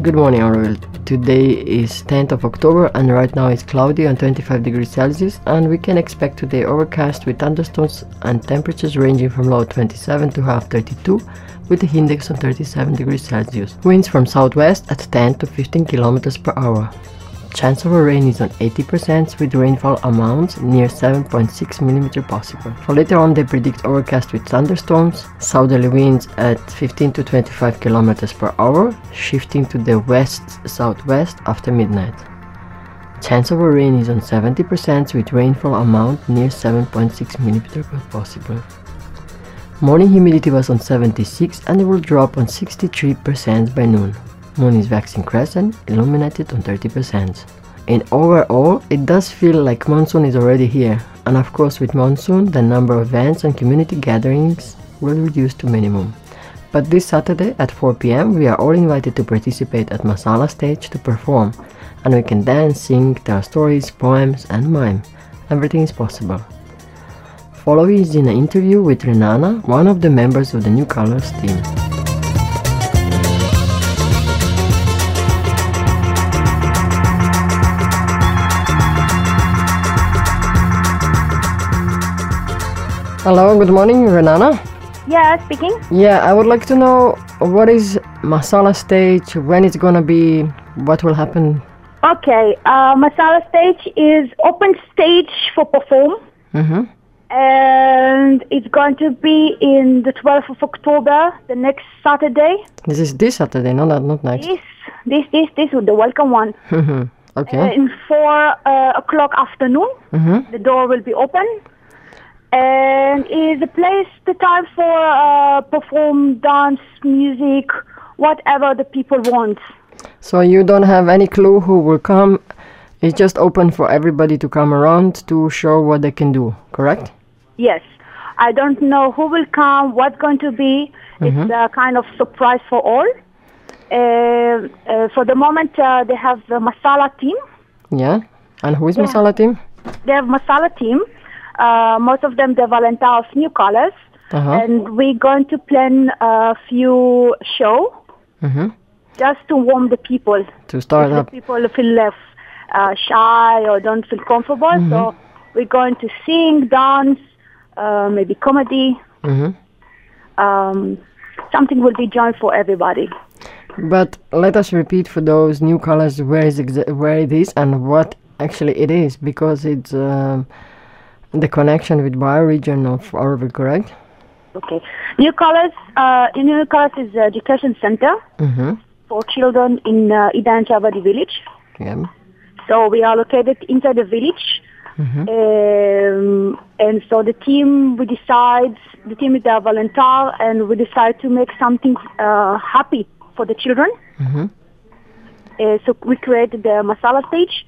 Good morning, Aurel. Today is 10th of October and right now it's cloudy and 25 degrees Celsius, and we can expect today overcast with thunderstorms and temperatures ranging from low 27 to high 32 with the index on 37 degrees Celsius. Winds from southwest at 10 to 15 kilometers per hour. Chance of a rain is on 80% with rainfall amounts near 7.6 mm possible. For later on they predict overcast with thunderstorms, southerly winds at 15 to 25 km per hour, shifting to the west-southwest after midnight. Chance of a rain is on 70% with rainfall amount near 7.6 mm possible. Morning humidity was on 76 and it will drop on 63% by noon. Moon is waxing crescent, illuminated on 30%. In overall, it does feel like monsoon is already here, and of course with monsoon the number of events and community gatherings will reduce to minimum. But this Saturday at 4 p.m. we are all invited to participate at Masala stage to perform, and we can dance, sing, tell stories, poems and mime. Everything is possible. Following is in an interview with Renana, one of the members of the New Colors team. Hello, good morning, Renana. Yeah, speaking. Yeah, I would like to know what is Masala stage, when it's gonna be, what will happen. Okay, Masala stage is open stage for perform. And it's going to be in the 12th of October, the next Saturday. This is this Saturday, no, not next. This is the welcome one. Okay. In 4 o'clock afternoon, the door will be open. And is a place, the time for perform, dance, music, whatever the people want. So you don't have any clue who will come, it's just open for everybody to come around to show what they can do, correct? Yes. I don't know who will come, what's going to be. It's a kind of surprise for all. For the moment, they have the Masala team. Yeah. And who is Masala team? They have Masala team. Most of them, they're volunteers of New Colors. And we're going to plan a few shows just to warm the people. To start up. The people feel less shy or don't feel comfortable. So we're going to sing, dance, maybe comedy. Something will be joined for everybody. But let us repeat for those New Colors where it is and what actually it is, because it's the connection with bioregion of Oroville, correct? Okay. New Colors is an education center for children in Idan Chavadi village. Yeah. So we are located inside the village. And so the team is a volunteer, and we decide to make something happy for the children. So we created the Masala stage.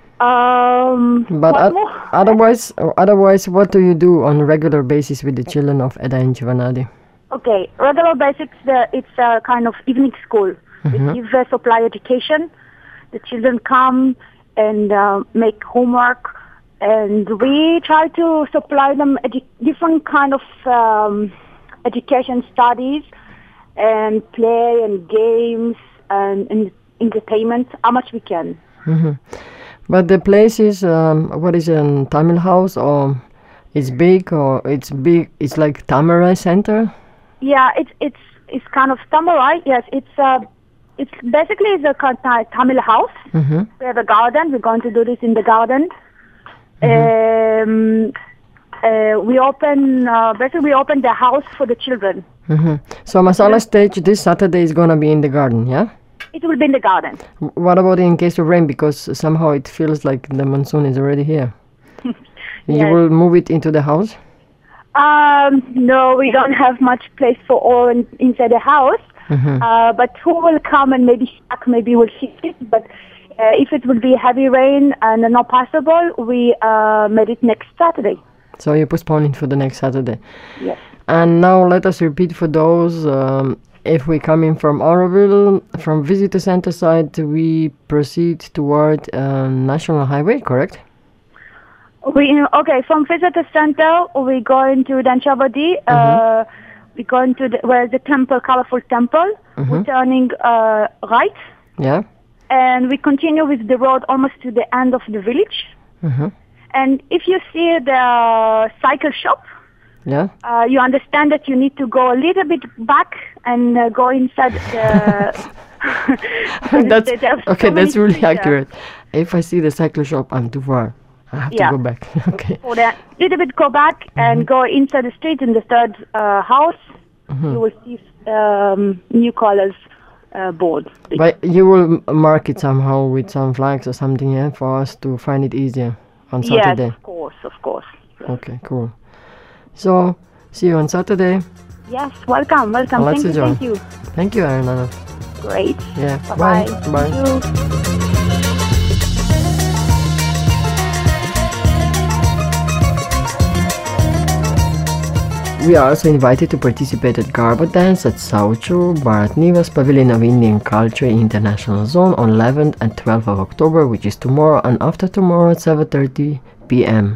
But otherwise, what do you do on a regular basis with the children of Edain Chivanadi? Okay, regular basics, it's a kind of evening school. We give supply education. The children come and make homework, and we try to supply them different kind of education studies and play and games and entertainment, how much we can. But the place is, what is a Tamil house, or it's big, or it's big? It's like Tamarai Center. Yeah, it's kind of Tamarai. Yes, it's basically a Tamil house. We have a garden. We're going to do this in the garden. We open the house for the children. So Masala stage this Saturday is gonna be in the garden, yeah? It will be in the garden. What about in case of rain? Because somehow it feels like the monsoon is already here. Yes. You will move it into the house? No, we don't have much place for all inside the house. But who will come and maybe we'll see it. But if it will be heavy rain and not possible, we made it next Saturday. So you postpone it for the next Saturday? Yes. And now let us repeat for those, if we come in from Oroville, from visitor center side, we proceed toward National Highway, correct? From visitor center, we're going to Danchavadi. We're going to where the temple, colorful temple. We're turning right. Yeah. And we continue with the road almost to the end of the village. Mm-hmm. And if you see the cycle shop, Yeah. you understand that you need to go a little bit back and go inside the... That's okay. That's really streets there. accurate. If I see the cycle shop, I'm too far. I have to Yeah. go back. Okay. So then, little bit go back and go inside the street in the third house. You will see new colors board. But you will mark it somehow with some flags or something, yeah, for us to find it easier on Yes, Saturday. of course. Okay, cool. So, see you on Saturday. Yes, welcome. Let's Thank enjoy. you. Thank you, Ariana. Great. Yeah. Bye-bye. Bye. Thank you. We are also invited to participate at Garba Dance at Sauchu, Bharat Niwas Pavilion of Indian Culture International Zone on 11th and 12th of October, which is tomorrow and after tomorrow at 7:30 p.m.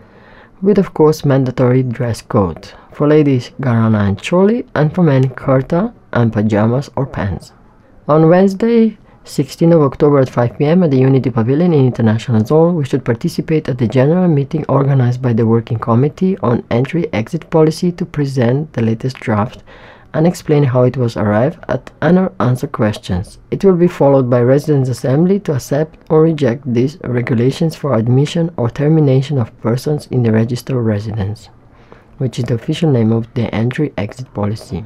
With of course mandatory dress code. For ladies, Garana and Choli, and for men, kurta and pajamas or pants. On Wednesday, 16th of October at 5 p.m. at the Unity Pavilion in International Zone, we should participate at the general meeting organized by the Working Committee on Entry-Exit Policy to present the latest draft and explain how it was arrived at and answer questions. It will be followed by Residents' Assembly to accept or reject these regulations for admission or termination of persons in the Register of Residents, which is the official name of the Entry-Exit Policy.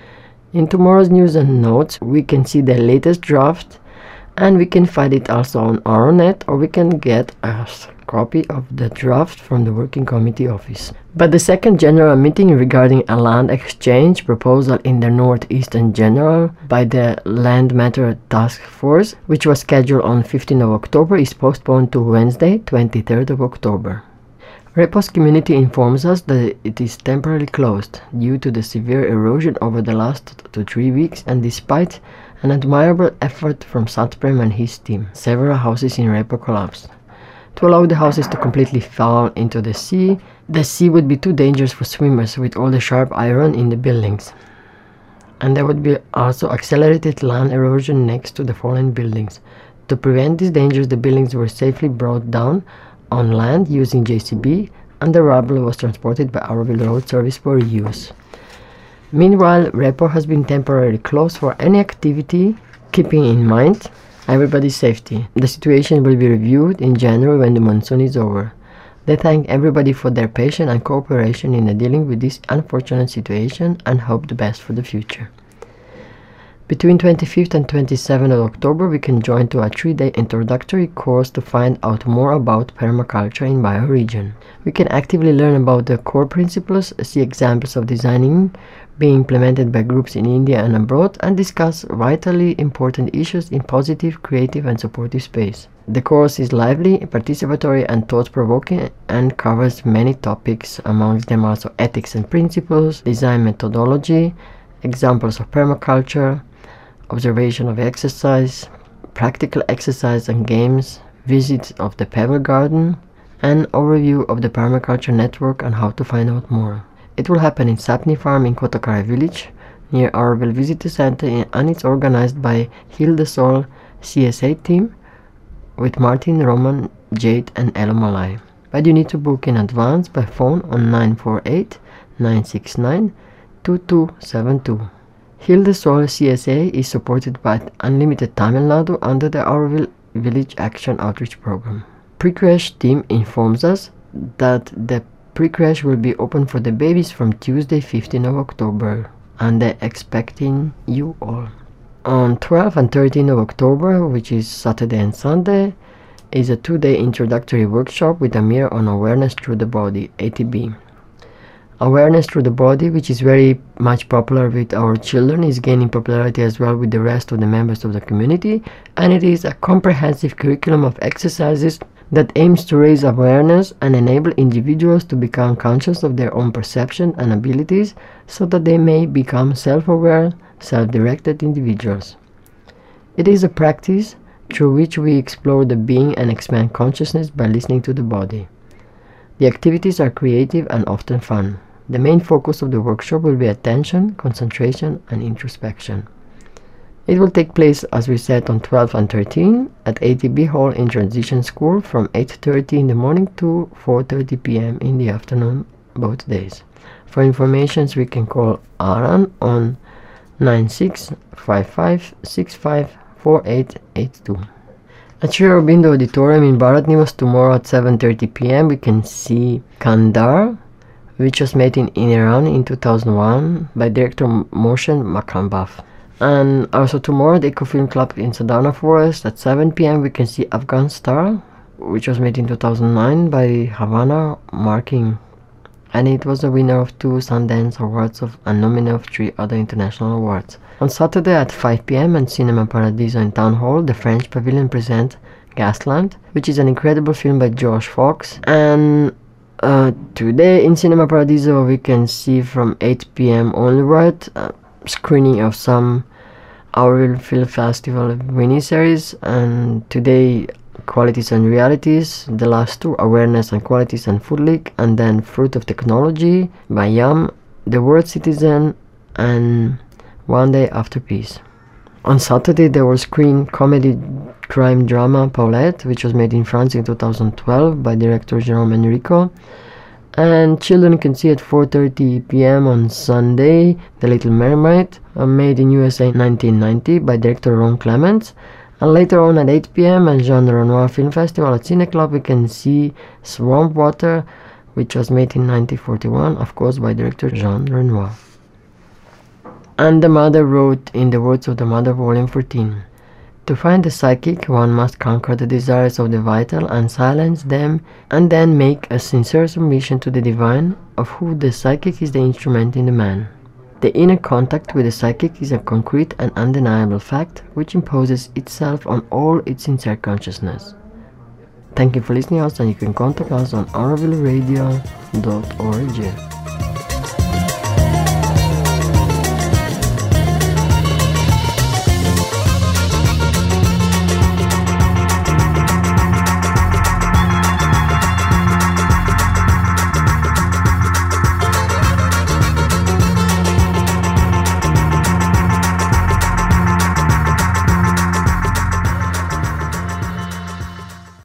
In tomorrow's news and notes, we can see the latest draft, and we can find it also on Aronet, or we can get a copy of the draft from the Working Committee office. But the second general meeting regarding a land exchange proposal in the Northeastern General by the Land Matter Task Force, which was scheduled on 15th of October, is postponed to Wednesday, 23rd of October. Repos community informs us that it is temporarily closed due to the severe erosion over the last 2 to 3 weeks, and despite an admirable effort from Satprem and his team, several houses in Repo collapsed. To allow the houses to completely fall into the sea would be too dangerous for swimmers with all the sharp iron in the buildings. And there would be also accelerated land erosion next to the fallen buildings. To prevent these dangers, the buildings were safely brought down on land using JCB, and the rubble was transported by Auroville Road Service for reuse. Meanwhile, Repo has been temporarily closed for any activity, keeping in mind everybody's safety. The situation will be reviewed in January when the monsoon is over. They thank everybody for their patience and cooperation in dealing with this unfortunate situation and hope the best for the future. Between 25th and 27th of October, we can join to a 3-day introductory course to find out more about permaculture in bioregion. We can actively learn about the core principles, see examples of designing being implemented by groups in India and abroad, and discuss vitally important issues in positive, creative and supportive space. The course is lively, participatory and thought-provoking and covers many topics, amongst them also ethics and principles, design methodology, examples of permaculture, observation of exercise, practical exercise and games, visits of the Pebble Garden, and overview of the permaculture network and how to find out more. It will happen in Sapni Farm in Kotakara village near Auroville Visitor Center, and it's organized by Hilde Sol CSA team with Martin, Roman, Jade and Elo Malay. But you need to book in advance by phone on 948-969-2272. Hilde Sol CSA is supported by Unlimited Tamil Nadu under the Auroville Village Action Outreach Program. Pre-crash team informs us that the pre-crash will be open for the babies from Tuesday 15th of October, and they're expecting you all. On 12th and 13th of October, which is Saturday and Sunday, is a 2-day introductory workshop with Amir on awareness through the body, ATB. Awareness through the body, which is very much popular with our children, is gaining popularity as well with the rest of the members of the community, and it is a comprehensive curriculum of exercises that aims to raise awareness and enable individuals to become conscious of their own perception and abilities so that they may become self-aware, self-directed individuals. It is a practice through which we explore the being and expand consciousness by listening to the body. The activities are creative and often fun. The main focus of the workshop will be attention, concentration, and introspection. It will take place, as we said, on 12 and 13 at ATB Hall in Transition School from 8:30 in the morning to 4:30 p.m. in the afternoon, both days. For information, we can call Aran on 9655654882. At Sri Aurobindo Auditorium in Bharat Niwas tomorrow at 7:30 p.m. we can see Kandar, which was made in Iran in 2001 by director Mohsen Makhambaf. And also tomorrow at Eco Film Club in Sadhana Forest at 7 p.m. we can see Afghan Star, which was made in 2009 by Havana Marking, and it was a winner of 2 Sundance Awards and nominee of 3 other international awards. On Saturday at 5 p.m. at Cinema Paradiso in Town Hall, the French Pavilion presents Gasland, which is an incredible film by George Fox. And today in Cinema Paradiso we can see from 8 p.m. onward screening of some Auroville Film Festival miniseries, and today Qualities and Realities, the last 2 Awareness and Qualities and Food League, and then Fruit of Technology by Yam, The World Citizen, and One Day After Peace. On Saturday there was screen comedy crime drama Paulette, which was made in France in 2012 by director Jérôme Enrico, and children can see at 4:30 p.m. on Sunday The Little Mermaid, made in USA in 1990 by director Ron Clements. And later on at 8 p.m. at Jean Renoir Film Festival at Cine Club we can see Swamp Water, which was made in 1941, of course by director Jean Renoir. And the Mother wrote in the words of the Mother, volume 14, "To find the psychic, one must conquer the desires of the vital and silence them, and then make a sincere submission to the divine, of whom the psychic is the instrument in the man. The inner contact with the psychic is a concrete and undeniable fact which imposes itself on all its sincere consciousness." Thank you for listening us, and you can contact us on aurovilleradio.org.